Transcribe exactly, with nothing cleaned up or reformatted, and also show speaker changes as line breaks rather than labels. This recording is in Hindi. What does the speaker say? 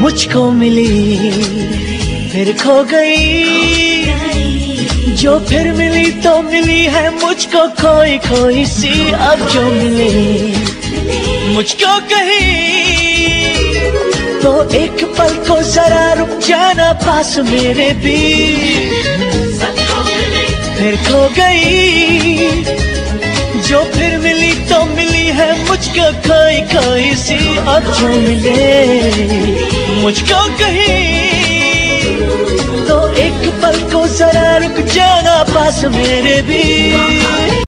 मुझको मिली फिर खो गई, जो फिर मिली तो मिली है मुझको खोई खोई सी। अब जो मिले मुझको कहीं तो एक पल को जरा रुक जाना पास मेरे भी। फिर खो गई, जो फिर मिली तो मिली है मुझको खोई खोई सी। अब जो मिले मुझको कहीं तो एक पल को जरा रुक जाना पास मेरे भी।